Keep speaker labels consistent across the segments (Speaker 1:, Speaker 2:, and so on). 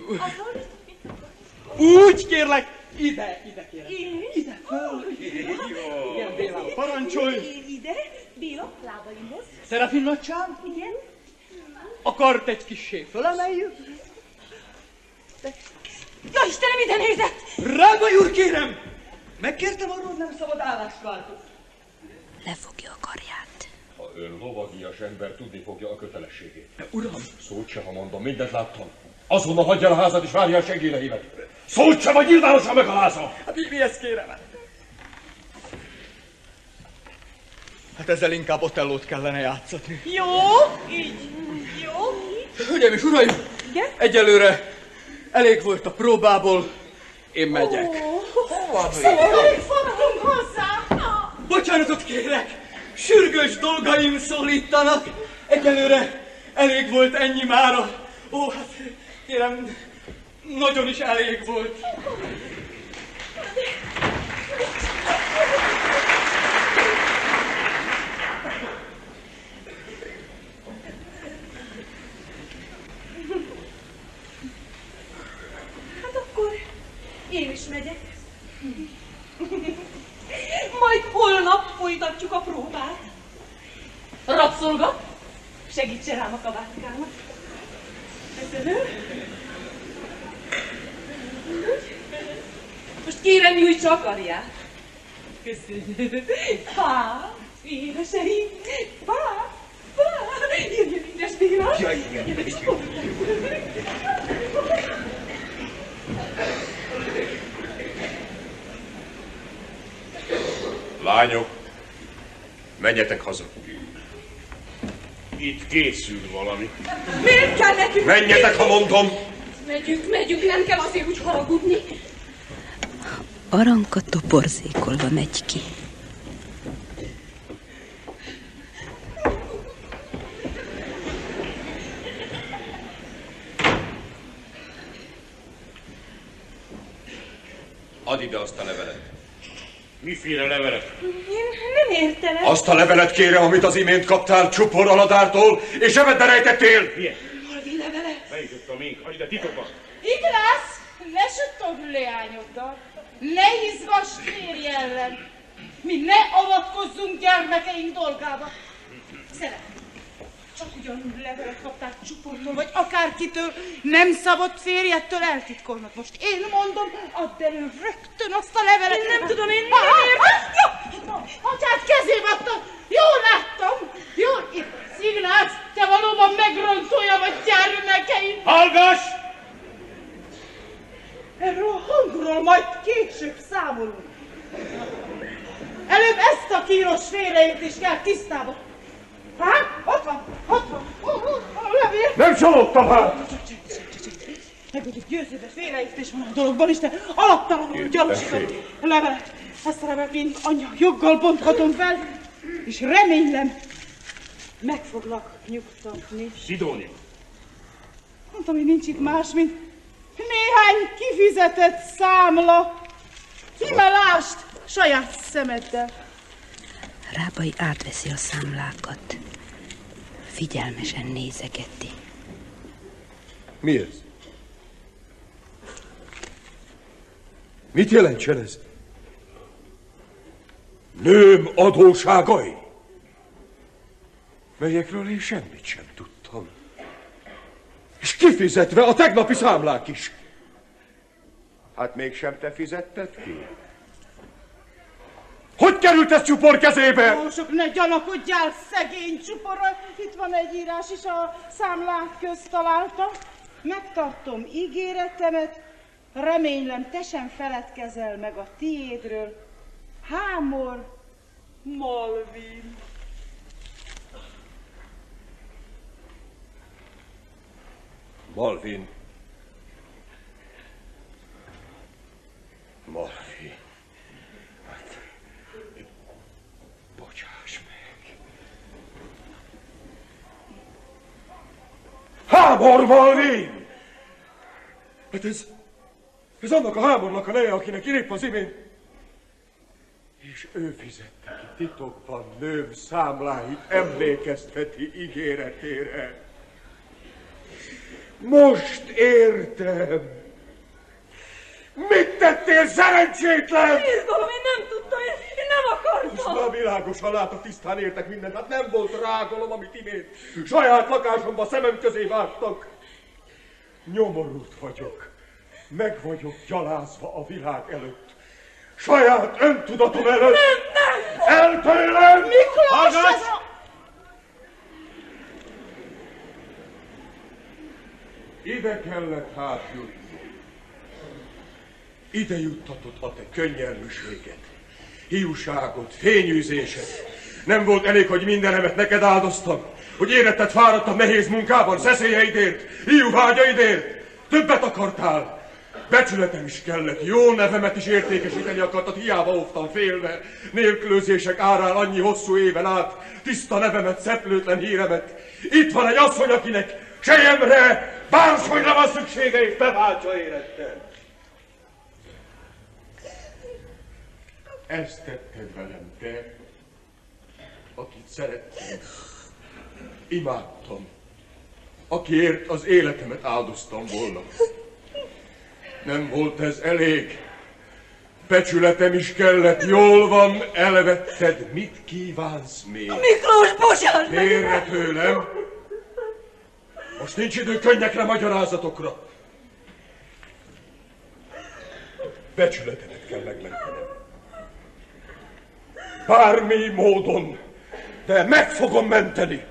Speaker 1: Úgy kérlek, ide kérlek. Ide föl. Jó. Igen, Béla, parancsolj.
Speaker 2: Ide, Béla, lábaimhoz.
Speaker 1: Szerafin nagyság?
Speaker 2: Igen.
Speaker 1: A kart egy kissé fölemeljük.
Speaker 2: Ja, Istenem, ide nézett!
Speaker 1: Rábai úr, kérem! Megkértem arról, nem szabad állást váltani.
Speaker 3: Lefogja a karját.
Speaker 4: Ha ön lovagias ember, tudni fogja a kötelességét.
Speaker 1: Uram!
Speaker 4: Szót se, ha mondom, mindent láttam. Azonnal hagyja el a házat és várja a segélyre. Szót se, vagy nyilvánosan megalázom!
Speaker 1: Hát mi ezt kérem? Hát ezzel inkább Otellót kellene játszatni.
Speaker 2: Jó, így, jó.
Speaker 1: Hölgyeim és uraim!
Speaker 2: Igen?
Speaker 1: Egyelőre elég volt a próbából, én megyek.
Speaker 2: Szóval fogtunk hozzá.
Speaker 1: Bocsánatot kérek! Sürgős dolgaim szólítanak! Egyelőre elég volt ennyi mára. Ó, hát kérem, nagyon is elég volt.
Speaker 2: Hát akkor én is megyek. Majd holnap folytatjuk a próbát. Rabszolga, segítsen rám a kabátkámat. Köszönöm. Most kérem, nyújtsa a karját. Köszönöm. Pá, éneseim. Pá, jöjjön édes Béla.
Speaker 4: Lányok, menjetek haza. Itt készül valami.
Speaker 2: Miért kell nekünk?
Speaker 4: Menjetek, ha mondom!
Speaker 2: Megyünk, nem kell azért úgy haragudni.
Speaker 3: Aranka toporzékolva megy ki.
Speaker 4: Add ide azt a levelet. Miféle levelet?
Speaker 2: Én nem értelek.
Speaker 4: Azt a levelet kérem, amit az imént kaptál Csupor Aladártól, és ebben rejtettél!
Speaker 5: Milyen?
Speaker 2: Halvi levele.
Speaker 5: Melyik a mink? Adj ide titokban!
Speaker 6: Itt lesz! Ne sütogd leányoddal! Ne izgass férj ellen! Mi ne avatkozzunk gyermekeink dolgába! Szeretem. Csak ugyanúgy levelet kapták Csuportól, vagy akárkitől, nem szabad férjettől eltitkolnak. Most én mondom, add elő rögtön azt a levelet.
Speaker 2: Én nem tudom, én nem értem.
Speaker 6: Atyád kezébe adtam. Jól láttam. Jól. Szignác, te valóban megrontója vagy gyermekeim.
Speaker 5: Hallgass!
Speaker 6: Erről a hangról majd később számolunk. Előbb ezt a kínos félreértést kell tisztába. Hát, ott van, a levél.
Speaker 5: Nem csalódtam hát!
Speaker 6: Meg vagyok győződve, félreértés van a dologban, Isten alaptalanul gyanúsított a levelet. Ezt a levelet én anyja joggal bonthatom fel, és remélem, meg foglak nyugtatni.
Speaker 5: Szidónia!
Speaker 6: Mondtam, hogy nincs itt más, mint néhány kifizetett számla. Íme lásd saját szemeddel.
Speaker 3: Rábai átveszi a számlákat. Figyelmesen nézegeti.
Speaker 4: Mi ez? Mit jelentsen ez? Nőm adóságai? Melyekről én semmit sem tudtam. És kifizetve a tegnapi számlák is. Hát mégsem te fizetted ki? Hogy került ez Csupor kezébe?
Speaker 6: Sok ne gyanakodjál, szegény Csuporra. Itt van egy írás is, a számlák közt találtam. Megtartom ígéretemet, remélem te sem feledkezel meg a tiédről. Hámor Malvin.
Speaker 4: Malvin. Hát, bocsáss meg. Hámor Malvin! Hát ez annak a Hámornak a neje, akinek épp az imént. És ő fizette ki titokban nőm számláit, emlékezteti ígéretére. Most értem. Mit tettél, szerencsétlen?
Speaker 2: Irodalom, én nem tudtam, én nem akartam.
Speaker 4: Most már világosan látok, tisztán értek mindent. Hát nem volt rágalom, amit imént saját lakásomba szemem közé vágtak. Nyomorult vagyok. Meg vagyok gyalázva a világ előtt. Saját öntudatom előtt.
Speaker 2: Nem!
Speaker 4: El tőlem!
Speaker 6: Miklós, ez a...
Speaker 4: Ide kellett hát jutni. Ide juttatott a te könnyelműséget, hiúságot, fényűzéset. Nem volt elég, hogy mindenemet neked áldoztam, hogy éretted fáradtam nehéz munkában, szeszélyeidért, hiúvágyaidért. Többet akartál. Becsületem is kellett, jó nevemet is értékesíteni akartad, hiába óvtam félve. Nélkülözések árán annyi hosszú éven át, tiszta nevemet, szeplőtlen híremet. Itt van egy asszony, akinek selyemre, bársonyra van szüksége, és beváltsa érettel. Ezt tetted velem, te, akit szerettem, imádtam, akiért az életemet áldoztam volna. Nem volt ez elég. Becsületem is kellett, jól van, elvetted. Mit kívánsz még?
Speaker 2: Miklós, bocsáss meg!
Speaker 4: Félre tőlem. Most nincs idő könnyekre, magyarázatokra. Becsületemet kell megmentenem. Bármi módon, de meg fogom menteni.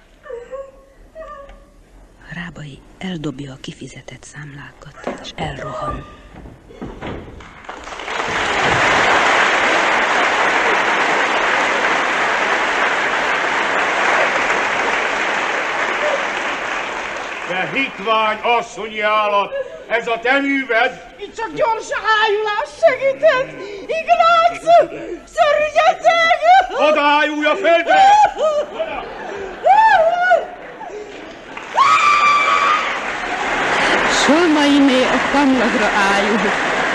Speaker 3: Rábai eldobja a kifizetett számlákat, és elrohan.
Speaker 5: De hitvány asszonyi állat, ez a te műved?
Speaker 6: Itt csak gyors ájulás segített! Ignác! Szörnyeteg!
Speaker 5: Oda ájulj a földre! Oda!
Speaker 3: Solmainé a kamlagra ájul.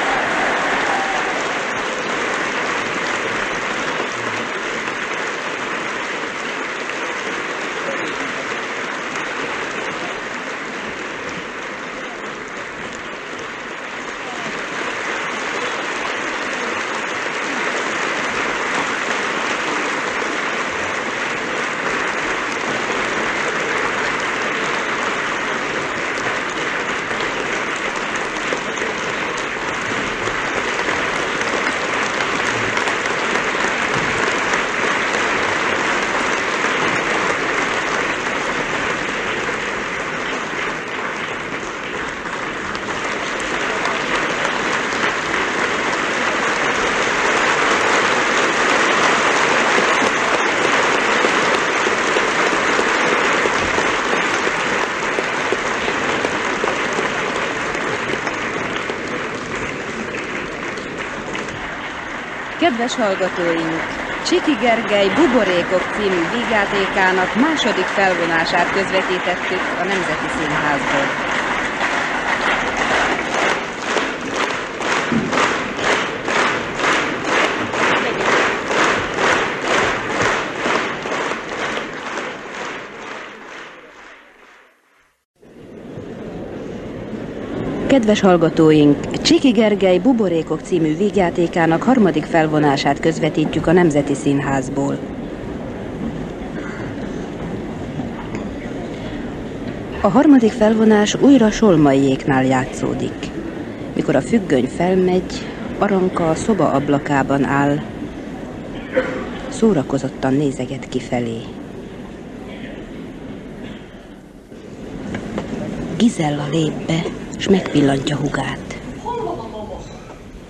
Speaker 3: Kedves hallgatóink! Csiki Gergely Buborékok című vígjátékának második felvonását közvetítettük a Nemzeti Színházból. Kedves hallgatóink, Csiki Gergely Buborékok című vígjátékának harmadik felvonását közvetítjük a Nemzeti Színházból. A harmadik felvonás újra Solmaiéknál játszódik. Mikor a függöny felmegy, Aranka a szoba ablakában áll, szórakozottan nézeget kifelé. Gizella lép be, s megpillantja hugát.